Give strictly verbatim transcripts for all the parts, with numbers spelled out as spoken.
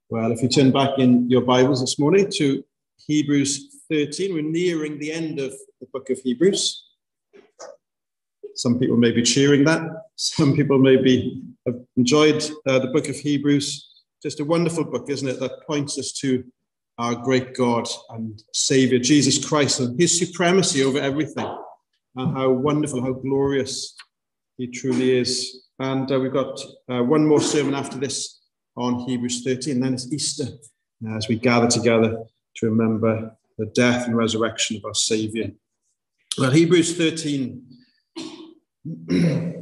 Well, if you turn back in your Bibles this morning to Hebrews thirteen, we're nearing the end of the book of Hebrews. Some people may be cheering that. Some people maybe have enjoyed uh, the book of Hebrews. Just a wonderful book, isn't it, that points us to our great God and Savior, Jesus Christ, and his supremacy over everything, and how wonderful, how glorious he truly is. And uh, we've got uh, one more sermon after this on Hebrews thirteen, then it's Easter, as we gather together to remember the death and resurrection of our Saviour. Well, Hebrews thirteen, we're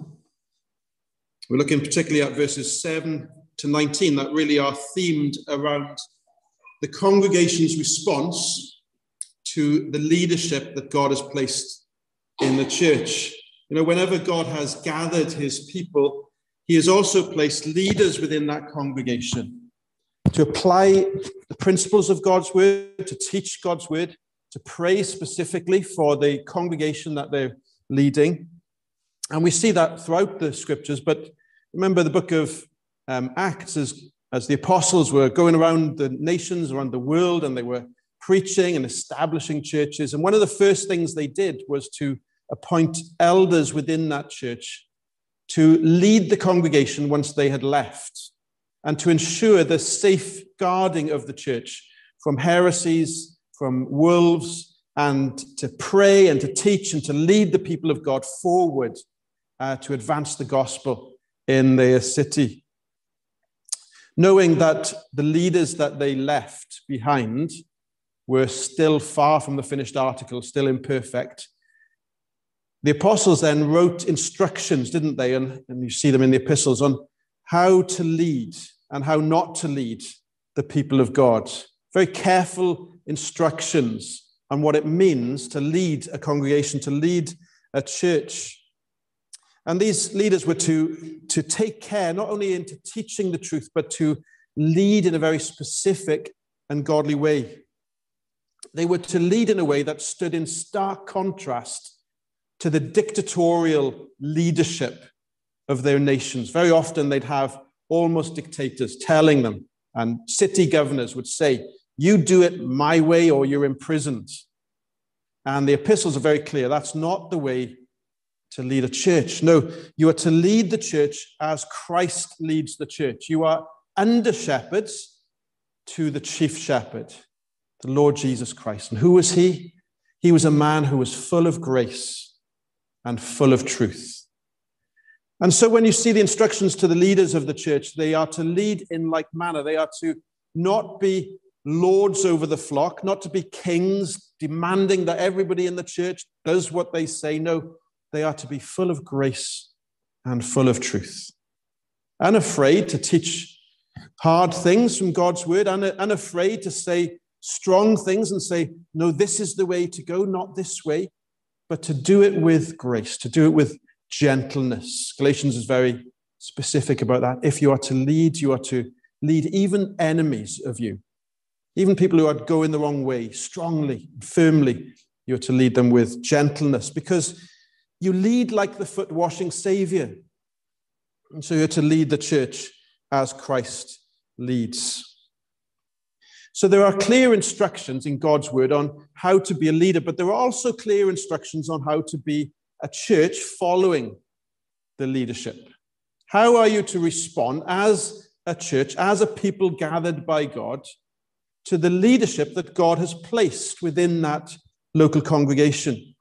looking particularly at verses seven to nineteen that really are themed around the congregation's response to the leadership that God has placed in the church. You know, whenever God has gathered his people, he has also placed leaders within that congregation to apply the principles of God's word, to teach God's word, to pray specifically for the congregation that they're leading. And we see that throughout the scriptures. But remember the book of um, Acts, as, as the apostles were going around the nations, around the world, and they were preaching and establishing churches. And one of the first things they did was to appoint elders within that church to lead the congregation once they had left, and to ensure the safeguarding of the church from heresies, from wolves, and to pray and to teach and to lead the people of God forward uh, to advance the gospel in their city. Knowing that the leaders that they left behind were still far from the finished article, still imperfect, the apostles then wrote instructions, didn't they? And, and you see them in the epistles on how to lead and how not to lead the people of God. Very careful instructions on what it means to lead a congregation, to lead a church. And these leaders were to, to take care, not only into teaching the truth, but to lead in a very specific and godly way. They were to lead in a way that stood in stark contrast to the dictatorial leadership of their nations. Very often they'd have almost dictators telling them, and city governors would say, you do it my way or you're imprisoned. And the epistles are very clear. That's not the way to lead a church. No, you are to lead the church as Christ leads the church. You are under shepherds to the chief shepherd, the Lord Jesus Christ. And who was he? He was a man who was full of grace and full of truth. And so when you see the instructions to the leaders of the church, they are to lead in like manner. They are to not be lords over the flock, not to be kings demanding that everybody in the church does what they say. No, they are to be full of grace and full of truth. Unafraid to teach hard things from God's word, unafraid to say strong things and say, no, this is the way to go, not this way. But to do it with grace, to do it with gentleness. Galatians is very specific about that. If you are to lead, you are to lead even enemies of you, even people who are going the wrong way, strongly, firmly. You're to lead them with gentleness, because you lead like the foot-washing Savior. And so you're to lead the church as Christ leads. So there are clear instructions in God's word on how to be a leader, but there are also clear instructions on how to be a church following the leadership. How are you to respond as a church, as a people gathered by God, to the leadership that God has placed within that local congregation?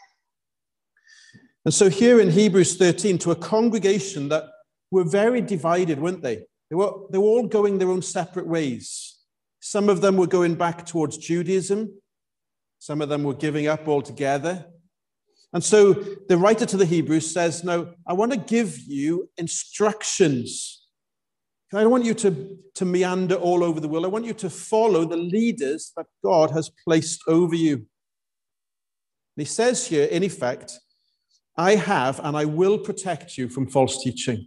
And so here in Hebrews thirteen, to a congregation that were very divided, weren't they? They were, they were all going their own separate ways. Some of them were going back towards Judaism. Some of them were giving up altogether. And so the writer to the Hebrews says, no, I want to give you instructions. I don't want you to, to meander all over the world. I want you to follow the leaders that God has placed over you. And he says here, in effect, I have and I will protect you from false teaching.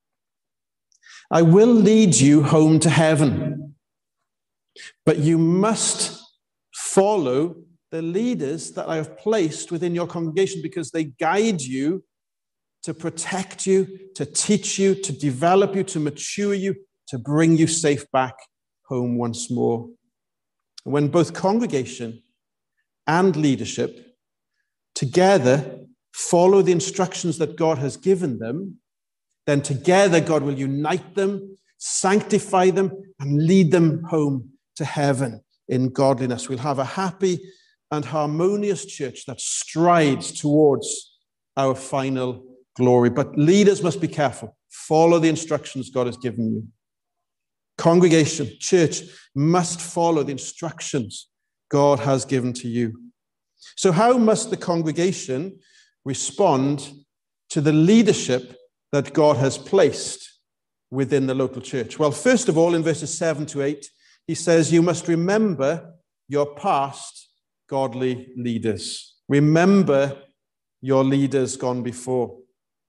I will lead you home to heaven. But you must follow the leaders that I have placed within your congregation, because they guide you to protect you, to teach you, to develop you, to mature you, to bring you safe back home once more. When both congregation and leadership together follow the instructions that God has given them, then together God will unite them, sanctify them, and lead them home to heaven in godliness. We'll have a happy and harmonious church that strides towards our final glory. But leaders must be careful. Follow the instructions God has given you. Congregation, church, must follow the instructions God has given to you. So how must the congregation respond to the leadership that God has placed within the local church? Well, first of all, in verses seven to eight, he says, you must remember your past godly leaders. Remember your leaders gone before.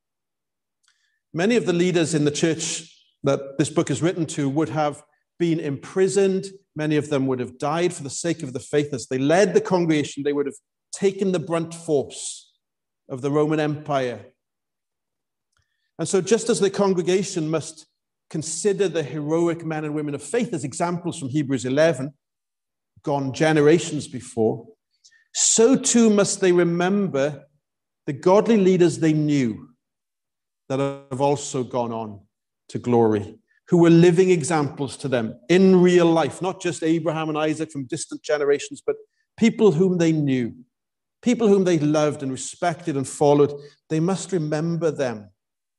Many of the leaders in the church that this book is written to would have been imprisoned. Many of them would have died for the sake of the faith. As they led the congregation, they would have taken the brunt force of the Roman Empire. And so just as the congregation must consider the heroic men and women of faith as examples from Hebrews eleven, gone generations before, so too must they remember the godly leaders they knew that have also gone on to glory, who were living examples to them in real life, not just Abraham and Isaac from distant generations, but people whom they knew, people whom they loved and respected and followed. They must remember them.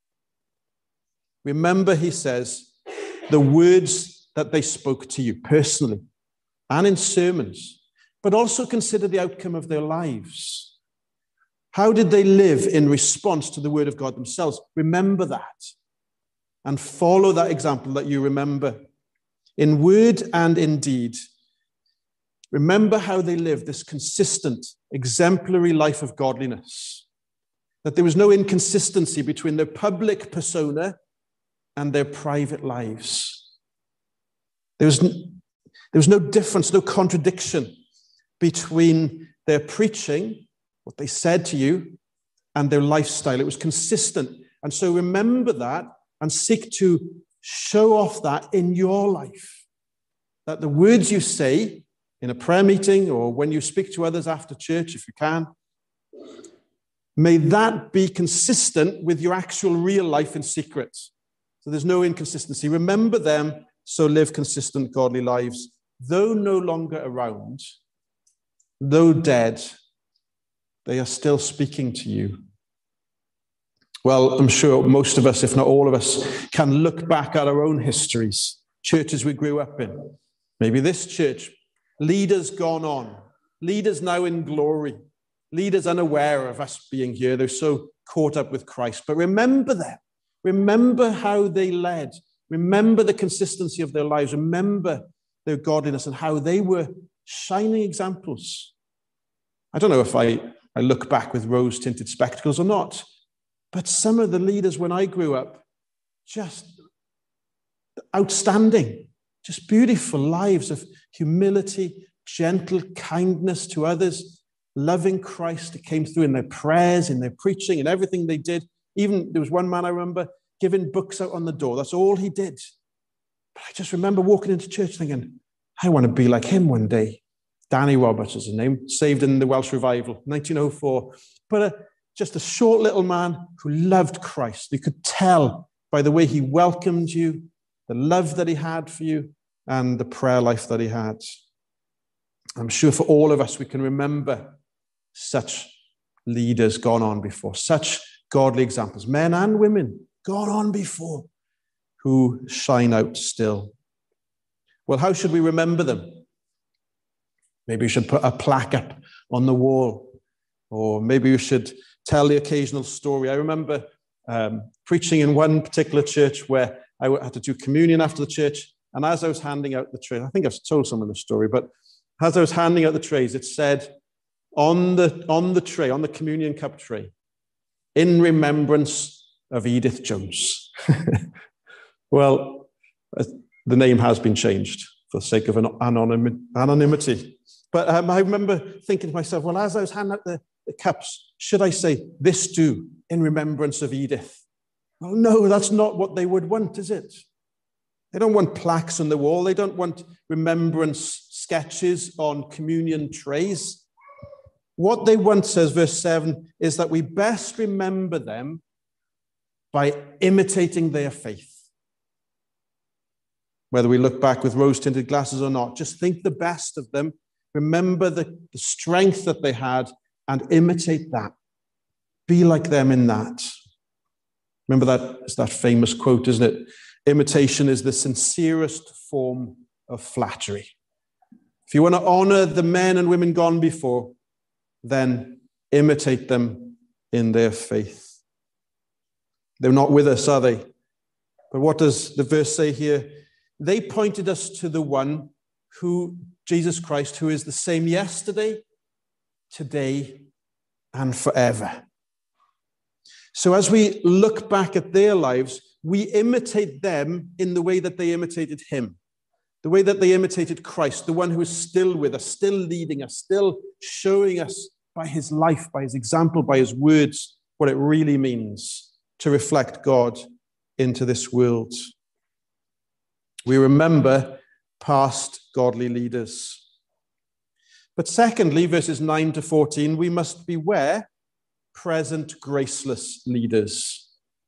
Remember, he says, the words that they spoke to you personally and in sermons, but also consider the outcome of their lives. How did they live in response to the word of God themselves? Remember that and follow that example that you remember in word and in deed. Remember how they lived this consistent, exemplary life of godliness, that there was no inconsistency between their public persona and their private lives. There was, there was no difference, no contradiction between their preaching, what they said to you, and their lifestyle. It was consistent. And so remember that and seek to show off that in your life. That the words you say in a prayer meeting or when you speak to others after church, if you can, may that be consistent with your actual real life in secret. So there's no inconsistency. Remember them, so live consistent, godly lives. Though no longer around, though dead, they are still speaking to you. Well, I'm sure most of us, if not all of us, can look back at our own histories, churches we grew up in. Maybe this church, leaders gone on, leaders now in glory, leaders unaware of us being here. They're so caught up with Christ. But remember them. Remember how they led. Remember the consistency of their lives. Remember their godliness and how they were shining examples. I don't know if I, I look back with rose-tinted spectacles or not, but some of the leaders when I grew up, just outstanding, just beautiful lives of humility, gentle kindness to others, loving Christ. It came through in their prayers, in their preaching, in everything they did. Even there was one man I remember giving books out on the door. That's all he did. But I just remember walking into church thinking, I want to be like him one day. Danny Roberts is his name, saved in the Welsh Revival, nineteen oh four. But a, just a short little man who loved Christ. You could tell by the way he welcomed you, the love that he had for you, and the prayer life that he had. I'm sure for all of us, we can remember such leaders gone on before, such godly examples, men and women gone on before, who shine out still. Well, how should we remember them? Maybe we should put a plaque up on the wall, or maybe we should tell the occasional story. I remember um, preaching in one particular church where I had to do communion after the church, and as I was handing out the tray, I think I've told someone the story, but as I was handing out the trays, it said on the, on the tray, on the communion cup tray, in remembrance of Edith Jones. Well, the name has been changed for the sake of an anonym, anonymity. But um, I remember thinking to myself, well, as I was handing out the, the cups, should I say, this do, in remembrance of Edith? Well, no, that's not what they would want, is it? They don't want plaques on the wall. They don't want remembrance sketches on communion trays. What they want, says verse seven, is that we best remember them by imitating their faith. Whether we look back with rose-tinted glasses or not, just think the best of them. Remember the, the strength that they had and imitate that. Be like them in that. Remember that, it's that famous quote, isn't it? Imitation is the sincerest form of flattery. If you want to honor the men and women gone before, then imitate them in their faith. They're not with us, are they? But what does the verse say here? They pointed us to the one who, Jesus Christ, who is the same yesterday, today, and forever. So as we look back at their lives, we imitate them in the way that they imitated him, the way that they imitated Christ, the one who is still with us, still leading us, still showing us by his life, by his example, by his words, what it really means to reflect God into this world. We remember past godly leaders. But secondly, verses nine to fourteen, we must beware present graceless leaders.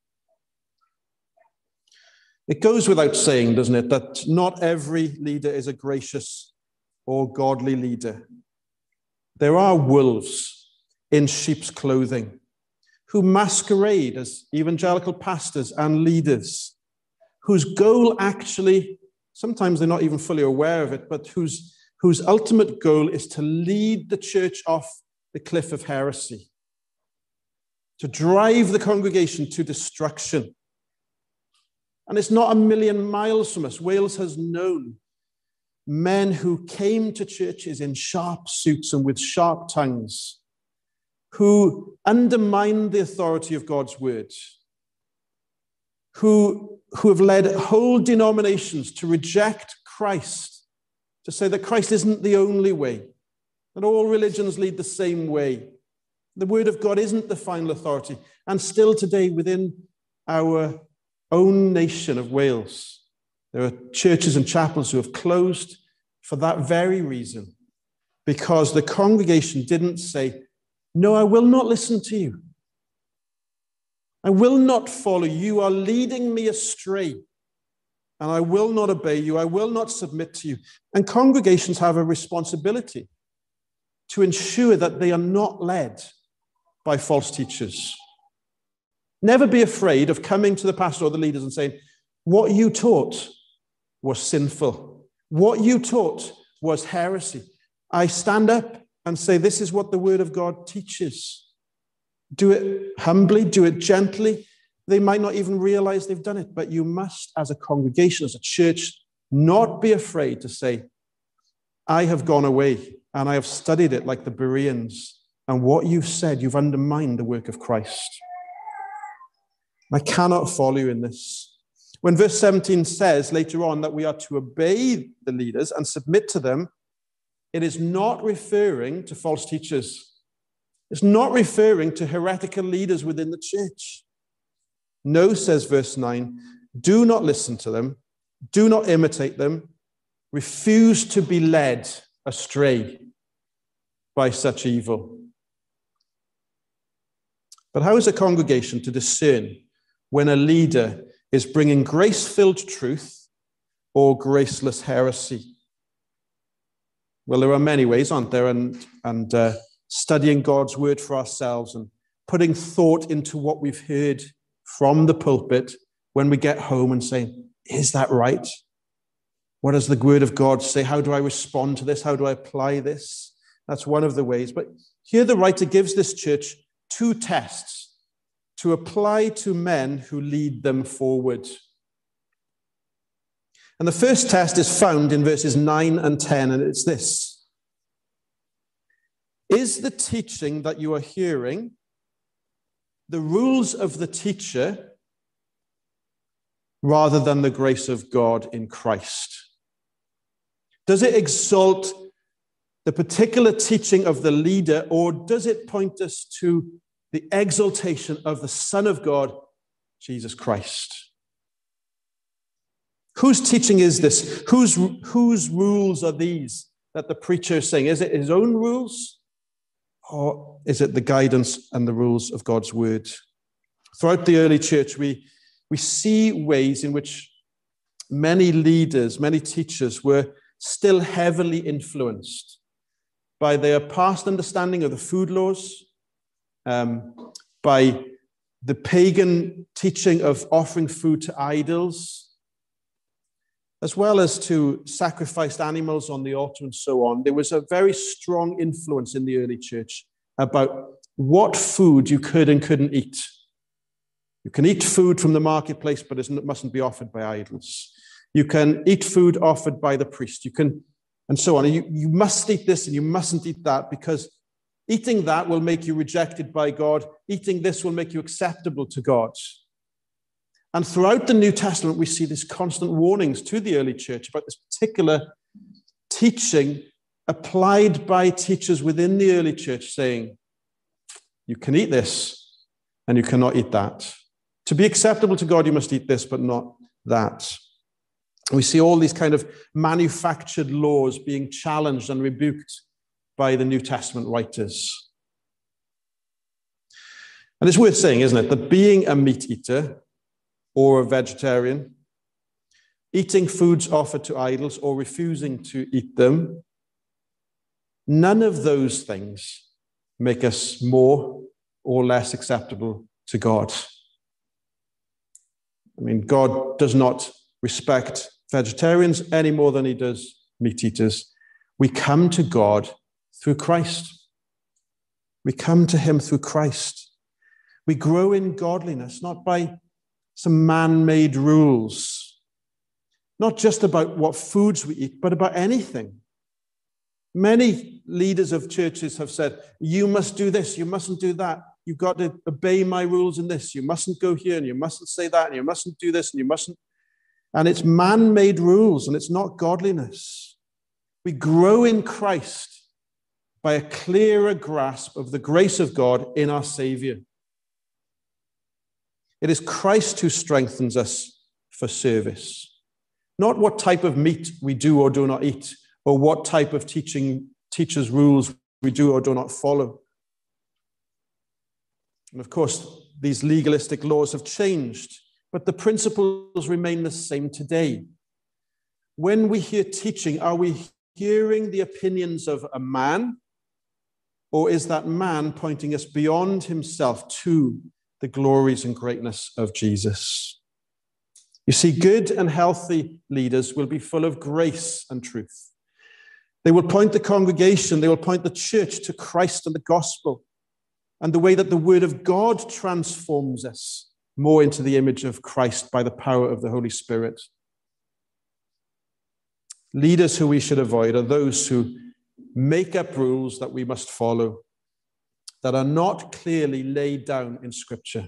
It goes without saying, doesn't it, that not every leader is a gracious or godly leader. There are wolves in sheep's clothing who masquerade as evangelical pastors and leaders, whose goal actually, sometimes they're not even fully aware of it, but whose, whose ultimate goal is to lead the church off the cliff of heresy, to drive the congregation to destruction. And it's not a million miles from us. Wales has known men who came to churches in sharp suits and with sharp tongues, who undermined the authority of God's word, who, who have led whole denominations to reject Christ, to say that Christ isn't the only way, that all religions lead the same way. The word of God isn't the final authority. And still today, within our own nation of Wales, there are churches and chapels who have closed for that very reason, because the congregation didn't say, no, I will not listen to you. I will not follow you. You are leading me astray, and I will not obey you. I will not submit to you. And congregations have a responsibility to ensure that they are not led by false teachers. Never be afraid of coming to the pastor or the leaders and saying, what you taught was sinful. What you taught was heresy. I stand up and say, this is what the word of God teaches. Do it humbly, do it gently. They might not even realize they've done it, but you must, as a congregation, as a church, not be afraid to say, I have gone away and I have studied it like the Bereans, and what you've said, you've undermined the work of Christ. I cannot follow you in this. When verse seventeen says later on that we are to obey the leaders and submit to them, it is not referring to false teachers. It's not referring to heretical leaders within the church. No, says verse nine, do not listen to them. Do not imitate them. Refuse to be led astray by such evil. But how is a congregation to discern when a leader is bringing grace-filled truth or graceless heresy? Well, there are many ways, aren't there? And, and uh, studying God's word for ourselves and putting thought into what we've heard from the pulpit when we get home and saying, is that right? What does the word of God say? How do I respond to this? How do I apply this? That's one of the ways. But here the writer gives this church two tests to apply to men who lead them forward. And the first test is found in verses nine and ten, and it's this. Is the teaching that you are hearing the rules of the teacher rather than the grace of God in Christ? Does it exalt the particular teaching of the leader, or does it point us to the exaltation of the Son of God, Jesus Christ? Whose teaching is this? Whose, whose rules are these that the preacher is saying? Is it his own rules? Or is it the guidance and the rules of God's word? Throughout the early church, we, we see ways in which many leaders, many teachers were still heavily influenced by their past understanding of the food laws, um, by the pagan teaching of offering food to idols, as well as to sacrificed animals on the altar and so on. There was a very strong influence in the early church about what food you could and couldn't eat. You can eat food from the marketplace, but it mustn't be offered by idols. You can eat food offered by the priest. You can, and so on. You, you must eat this and you mustn't eat that, because eating that will make you rejected by God. Eating this will make you acceptable to God. And throughout the New Testament, we see these constant warnings to the early church about this particular teaching applied by teachers within the early church, saying, you can eat this and you cannot eat that. To be acceptable to God, you must eat this, but not that. We see all these kind of manufactured laws being challenged and rebuked by the New Testament writers. And it's worth saying, isn't it, that being a meat eater or a vegetarian, eating foods offered to idols or refusing to eat them, none of those things make us more or less acceptable to God. I mean, God does not respect vegetarians any more than he does meat eaters. We come to God through Christ. We come to him through Christ. We grow in godliness, not by some man-made rules, not just about what foods we eat, but about anything. Many leaders of churches have said, you must do this, you mustn't do that. You've got to obey my rules in this. You mustn't go here, and you mustn't say that, and you mustn't do this, and you mustn't. And it's man-made rules, and it's not godliness. We grow in Christ by a clearer grasp of the grace of God in our Savior. It is Christ who strengthens us for service, not what type of meat we do or do not eat, or what type of teaching teachers' rules we do or do not follow. And of course, these legalistic laws have changed, but the principles remain the same today. When we hear teaching, are we hearing the opinions of a man, or is that man pointing us beyond himself to the glories and greatness of Jesus? You see, good and healthy leaders will be full of grace and truth. They will point the congregation, they will point the church to Christ and the gospel, and the way that the word of God transforms us more into the image of Christ by the power of the Holy Spirit. Leaders who we should avoid are those who make up rules that we must follow, that are not clearly laid down in Scripture.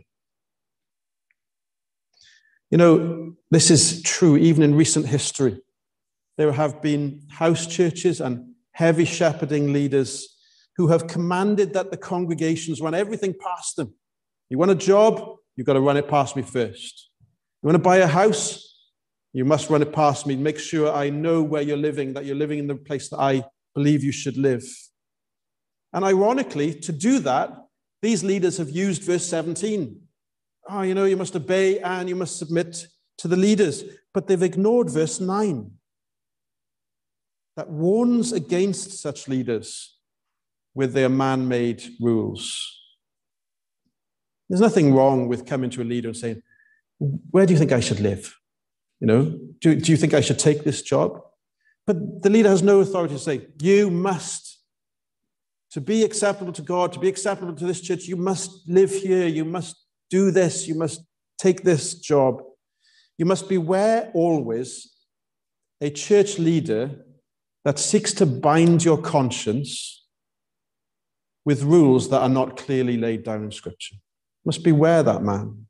You know, this is true even in recent history. There have been house churches and heavy shepherding leaders who have commanded that the congregations run everything past them. You want a job? You've got to run it past me first. You want to buy a house? You must run it past me. Make sure I know where you're living, that you're living in the place that I believe you should live. And ironically, to do that, these leaders have used verse seventeen. Oh, you know, you must obey and you must submit to the leaders. But they've ignored verse nine. That warns against such leaders with their man-made rules. There's nothing wrong with coming to a leader and saying, where do you think I should live? You know, do, do you think I should take this job? But the leader has no authority to say, you must, to be acceptable to God, to be acceptable to this church, you must live here, you must do this, you must take this job. You must beware always a church leader that seeks to bind your conscience with rules that are not clearly laid down in Scripture. You must beware that man.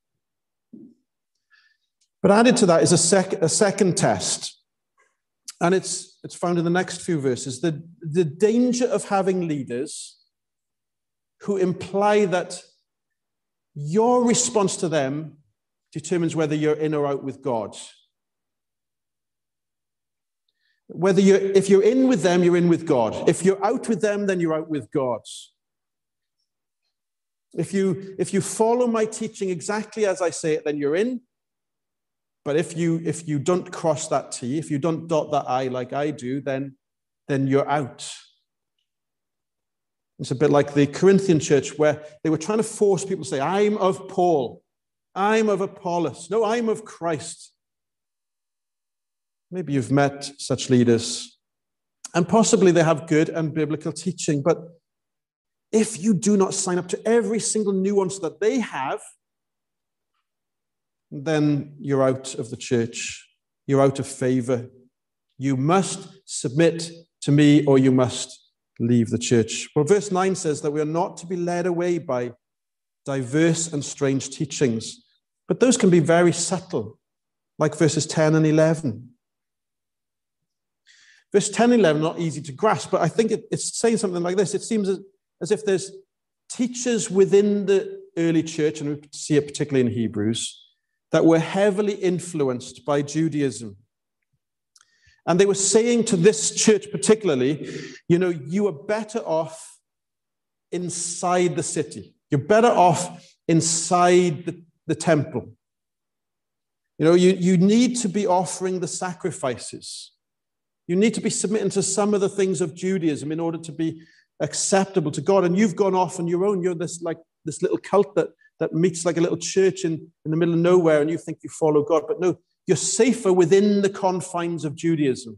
But added to that is a, sec- a second test, and it's, it's found in the next few verses. The, the danger of having leaders who imply that your response to them determines whether you're in or out with God. Whether you're, if you're in with them, you're in with God. If you're out with them, then you're out with God. If you, if you follow my teaching exactly as I say it, then you're in. But if you, if you don't cross that T, if you don't dot that I like I do, then, then you're out. It's a bit like the Corinthian church where they were trying to force people to say, I'm of Paul, I'm of Apollos, no, I'm of Christ. Maybe you've met such leaders, and possibly they have good and biblical teaching, but if you do not sign up to every single nuance that they have, then you're out of the church. You're out of favor. You must submit to me or you must leave the church. Well, verse nine says that we are not to be led away by diverse and strange teachings, but those can be very subtle, like verses ten and eleven. Verse ten and eleven are not easy to grasp, but I think it, it's saying something like this. It seems as, as if there's teachers within the early church, and we see it particularly in Hebrews, that were heavily influenced by Judaism. And they were saying to this church particularly, you know, you are better off inside the city. You're better off inside the, the temple. You know, you, you need to be offering the sacrifices. You need to be submitting to some of the things of Judaism in order to be acceptable to God. And you've gone off on your own. You're this like this little cult that, that meets like a little church in, in the middle of nowhere, and you think you follow God. But no, you're safer within the confines of Judaism.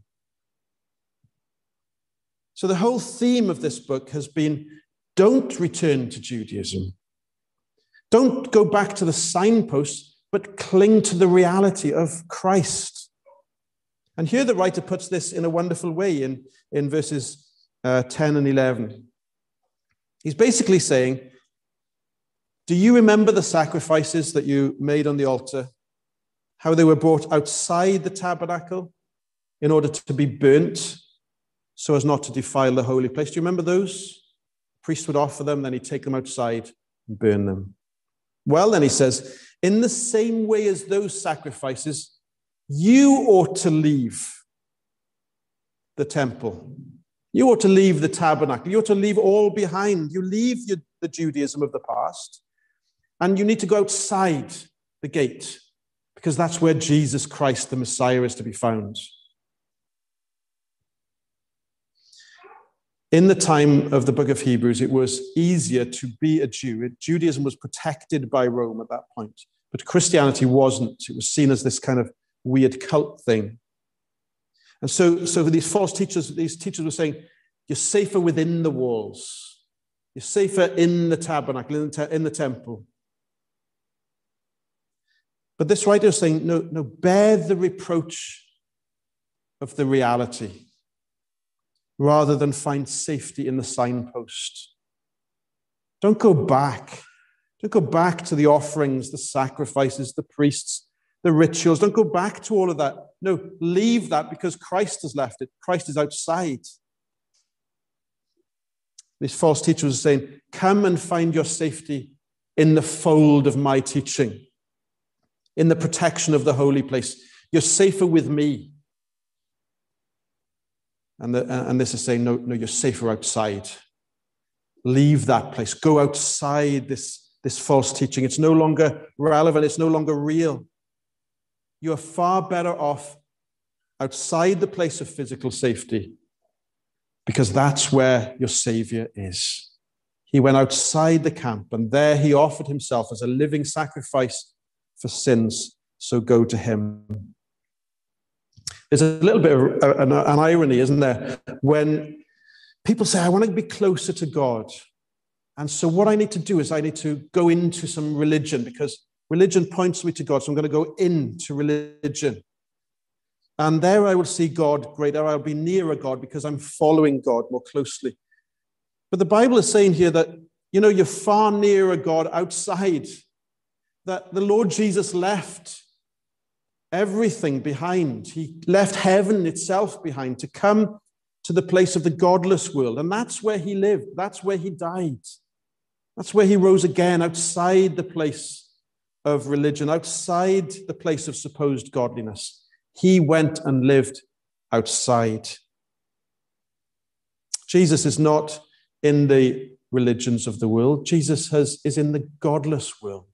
So the whole theme of this book has been, don't return to Judaism. Don't go back to the signposts, but cling to the reality of Christ. And here the writer puts this in a wonderful way in, in verses uh, ten and eleven. He's basically saying, do you remember the sacrifices that you made on the altar? How they were brought outside the tabernacle in order to be burnt so as not to defile the holy place. Do you remember those? The priest would offer them, then he'd take them outside and burn them. Well, then he says, in the same way as those sacrifices, you ought to leave the temple. You ought to leave the tabernacle. You ought to leave all behind. You leave your, the Judaism of the past, and you need to go outside the gate, because that's where Jesus Christ, the Messiah, is to be found. In the time of the book of Hebrews, it was easier to be a Jew. Judaism was protected by Rome at that point, but Christianity wasn't. It was seen as this kind of weird cult thing. And so, so for these false teachers, these teachers were saying, you're safer within the walls. You're safer in the tabernacle, in the, te- in the temple. But this writer is saying, no, no, bear the reproach of the reality rather than find safety in the signpost. Don't go back. Don't go back to the offerings, the sacrifices, the priests, the rituals. Don't go back to all of that. No, leave that because Christ has left it. Christ is outside. These false teachers are saying, come and find your safety in the fold of my teaching, in the protection of the holy place. You're safer with me. And, the, and this is saying, no, no, you're safer outside. Leave that place. Go outside this, this false teaching. It's no longer relevant. It's no longer real. You are far better off outside the place of physical safety, because that's where your Savior is. He went outside the camp, and there he offered himself as a living sacrifice for sins. So go to him. There's a little bit of an, an irony, isn't there? When people say, I want to be closer to God. And so what I need to do is I need to go into some religion, because religion points me to God. So I'm going to go into religion. And there I will see God greater. I'll be nearer God because I'm following God more closely. But the Bible is saying here that, you know, you're far nearer God outside. That the Lord Jesus left everything behind. He left heaven itself behind to come to the place of the godless world. And that's where he lived. That's where he died. That's where he rose again, outside the place of religion, outside the place of supposed godliness. He went and lived outside. Jesus is not in the religions of the world. Jesus has, is in the godless world.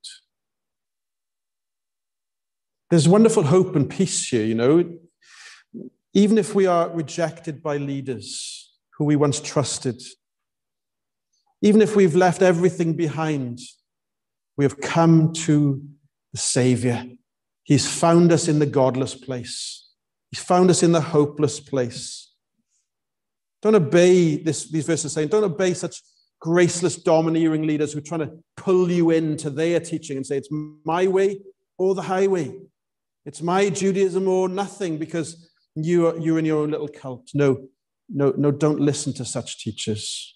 There's wonderful hope and peace here, you know. Even if we are rejected by leaders who we once trusted, even if we've left everything behind, we have come to the Savior. He's found us in the godless place. He's found us in the hopeless place. Don't obey, this, these verses saying, don't obey such graceless, domineering leaders who are trying to pull you into their teaching and say, it's my way or the highway. It's my Judaism or nothing because you are, you're in your own little cult. No, no, no, don't listen to such teachers.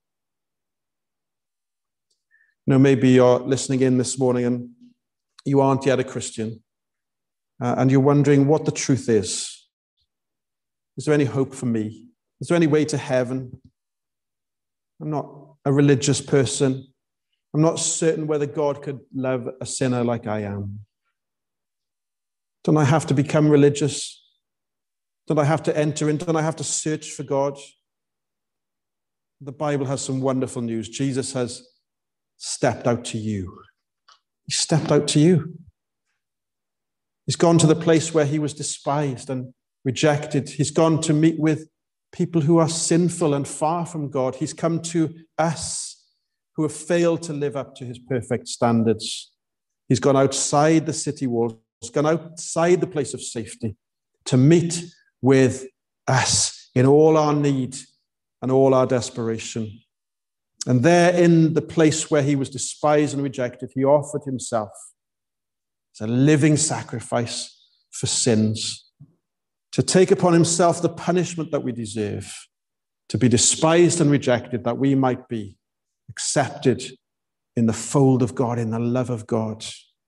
No, maybe you're listening in this morning and you aren't yet a Christian uh, and you're wondering what the truth is. Is there any hope for me? Is there any way to heaven? I'm not a religious person. I'm not certain whether God could love a sinner like I am. Don't I have to become religious? Don't I have to enter in? Don't I have to search for God? The Bible has some wonderful news. Jesus has stepped out to you. He stepped out to you. He's gone to the place where he was despised and rejected. He's gone to meet with people who are sinful and far from God. He's come to us who have failed to live up to his perfect standards. He's gone outside the city walls. He's gone outside the place of safety to meet with us in all our need and all our desperation. And there in the place where he was despised and rejected, he offered himself as a living sacrifice for sins, to take upon himself the punishment that we deserve, to be despised and rejected, that we might be accepted in the fold of God, in the love of God.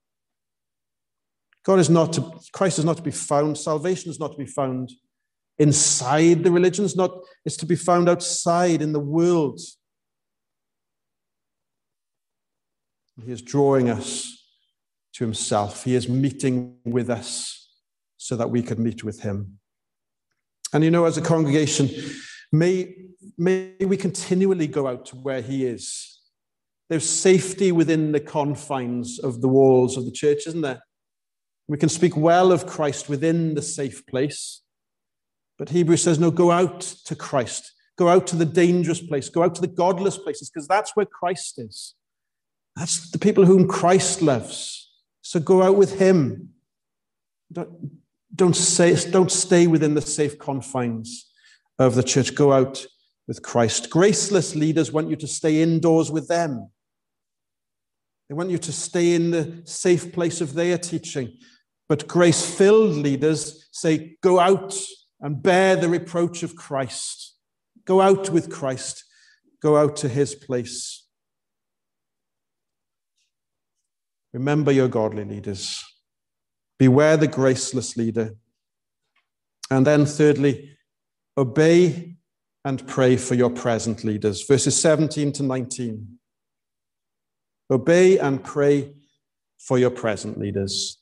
God is not to, Christ is not to be found, salvation is not to be found inside the religions, not, it's to be found outside in the world. He is drawing us to himself. He is meeting with us so that we could meet with him. And you know, as a congregation, may, may we continually go out to where he is. There's safety within the confines of the walls of the church, isn't there? We can speak well of Christ within the safe place. But Hebrews says, no, go out to Christ. Go out to the dangerous place. Go out to the godless places, because that's where Christ is. That's the people whom Christ loves. So go out with him. Don't, don't, say, don't stay within the safe confines of the church. Go out with Christ. Graceless leaders want you to stay indoors with them. They want you to stay in the safe place of their teaching. But grace-filled leaders say, go out and bear the reproach of Christ. Go out with Christ. Go out to his place. Remember your godly leaders. Beware the graceless leader. And then thirdly, obey and pray for your present leaders. Verses seventeen to nineteen. Obey and pray for your present leaders.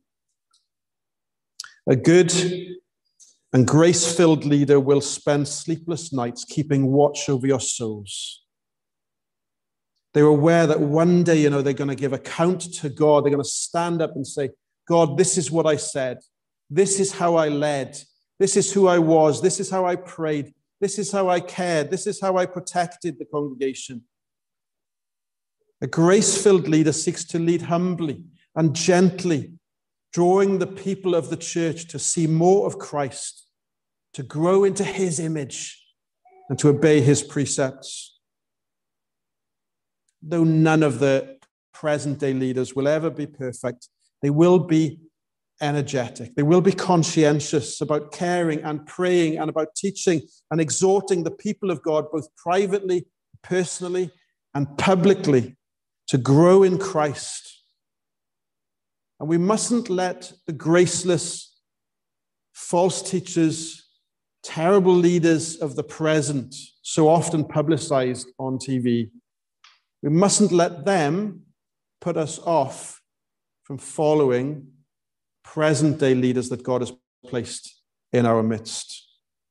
A good and grace-filled leader will spend sleepless nights keeping watch over your souls. They're aware that one day, you know, they're going to give account to God. They're going to stand up and say, God, this is what I said. This is how I led. This is who I was. This is how I prayed. This is how I cared. This is how I protected the congregation. A grace-filled leader seeks to lead humbly and gently, drawing the people of the church to see more of Christ, to grow into his image, and to obey his precepts. Though none of the present-day leaders will ever be perfect, they will be energetic. They will be conscientious about caring and praying and about teaching and exhorting the people of God, both privately, personally, and publicly, to grow in Christ. And we mustn't let the graceless, false teachers, terrible leaders of the present, so often publicized on T V, we mustn't let them put us off from following present-day leaders that God has placed in our midst.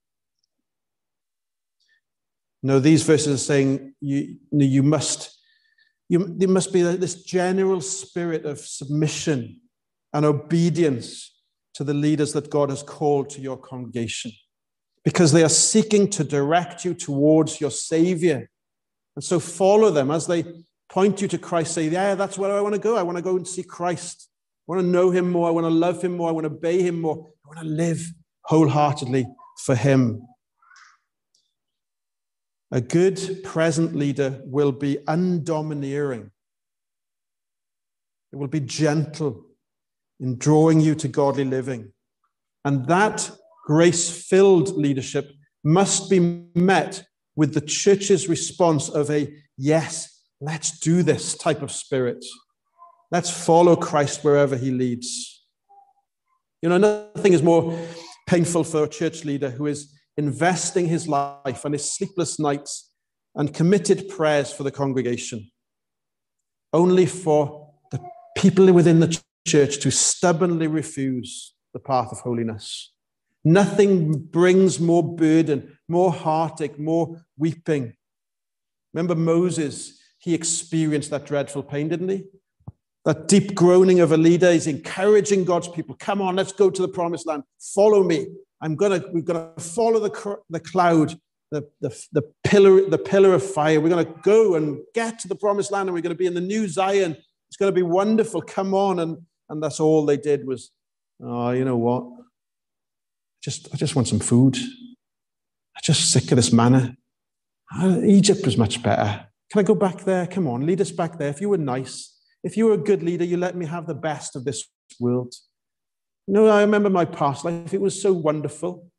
No, these verses are saying you, you must, you, there must be this general spirit of submission and obedience to the leaders that God has called to your congregation, because they are seeking to direct you towards your Savior. And so follow them as they point you to Christ. Say, yeah, that's where I want to go. I want to go and see Christ. I want to know him more. I want to love him more. I want to obey him more. I want to live wholeheartedly for him. A good present leader will be undomineering. It will be gentle in drawing you to godly living. And that grace-filled leadership must be met with the church's response of a, yes, let's do this type of spirit. Let's follow Christ wherever he leads. You know, nothing is more painful for a church leader who is investing his life and his sleepless nights and committed prayers for the congregation, only for the people within the church to stubbornly refuse the path of holiness. Nothing brings more burden, more heartache, more weeping. Remember Moses, he experienced that dreadful pain, didn't he? That deep groaning of a leader is encouraging God's people. Come on, let's go to the promised land. Follow me. I'm gonna, we're gonna follow the, the cloud, the, the, the pillar, the pillar of fire. We're gonna go and get to the promised land, and we're gonna be in the new Zion. It's gonna be wonderful. Come on, and and that's all they did was, oh, you know what? Just I just want some food. I'm just sick of this manna. Egypt was much better. Can I go back there? Come on, lead us back there. If you were nice, if you were a good leader, you let me have the best of this world. You know, I remember my past life. It was so wonderful.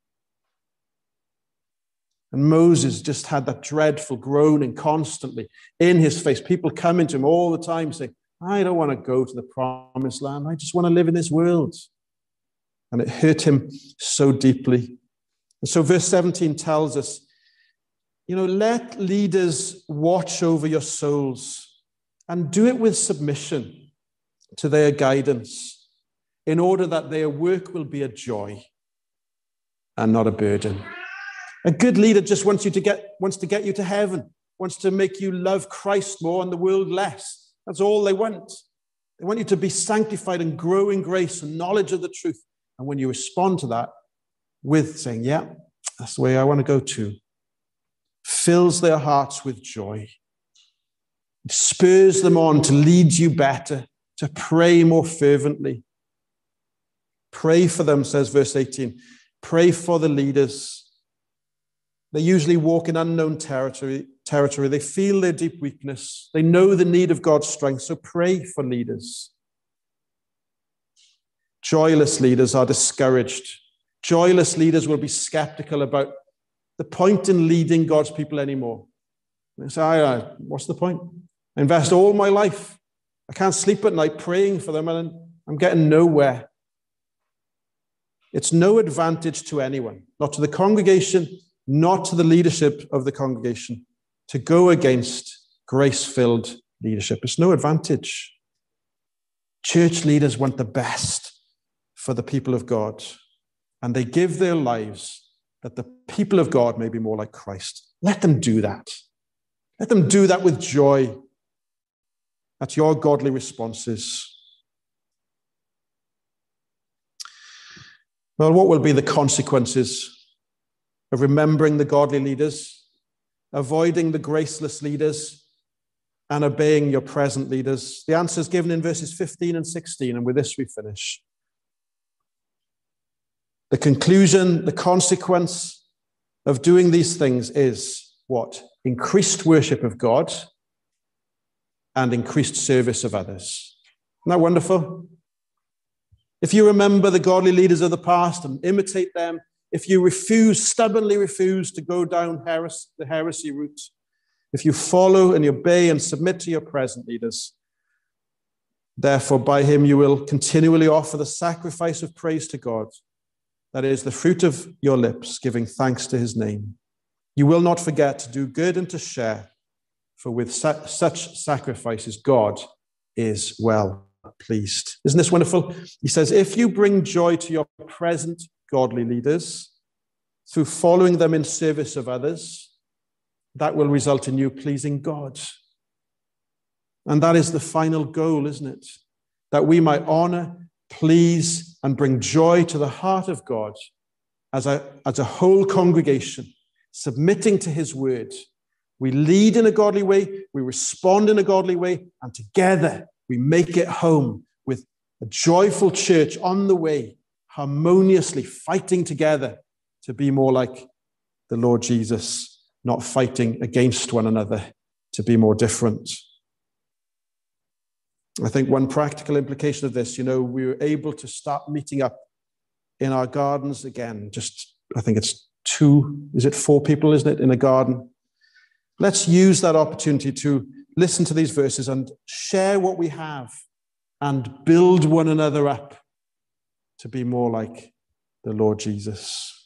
And Moses just had that dreadful groaning constantly in his face. People coming to him all the time saying, I don't want to go to the promised land. I just want to live in this world. And it hurt him so deeply. And so verse seventeen tells us, you know, let leaders watch over your souls and do it with submission to their guidance, in order that their work will be a joy and not a burden. A good leader just wants you to get wants to get you to heaven, wants to make you love Christ more and the world less. That's all they want. They want you to be sanctified and grow in grace and knowledge of the truth. And when you respond to that with saying, yeah, that's the way I want to go to, fills their hearts with joy. It spurs them on to lead you better, to pray more fervently. Pray for them, says verse eighteen. Pray for the leaders. They usually walk in unknown territory. territory. They feel their deep weakness. They know the need of God's strength. So pray for leaders. Joyless leaders are discouraged. Joyless leaders will be skeptical about the point in leading God's people anymore. They say, I, what's the point? I invest all my life. I can't sleep at night praying for them, and I'm getting nowhere. It's no advantage to anyone, not to the congregation, not to the leadership of the congregation, to go against grace-filled leadership. It's no advantage. Church leaders want the best for the people of God, and they give their lives that the people of God may be more like Christ. Let them do that. Let them do that with joy. That's your godly responses. Well, what will be the consequences of remembering the godly leaders, avoiding the graceless leaders, and obeying your present leaders? The answer is given in verses fifteen and sixteen, and with this we finish. The conclusion, the consequence of doing these things is what? Increased worship of God and increased service of others. Isn't that wonderful? If you remember the godly leaders of the past and imitate them, if you refuse, stubbornly refuse to go down heres- the heresy route, if you follow and obey and submit to your present leaders, therefore by him you will continually offer the sacrifice of praise to God. That is the fruit of your lips, giving thanks to his name. You will not forget to do good and to share, for with su- such sacrifices God is well pleased. Isn't this wonderful? He says, if you bring joy to your present godly leaders, through following them in service of others, that will result in you pleasing God. And that is the final goal, isn't it? That we might honor, please, and bring joy to the heart of God as a, as a whole congregation, submitting to his word. We lead in a godly way, we respond in a godly way, and together we make it home with a joyful church on the way, harmoniously fighting together to be more like the Lord Jesus, not fighting against one another to be more different. I think one practical implication of this, you know, we were able to start meeting up in our gardens again. Just, I think it's two, is it four people, isn't it, in a garden? Let's use that opportunity to listen to these verses and share what we have and build one another up to be more like the Lord Jesus.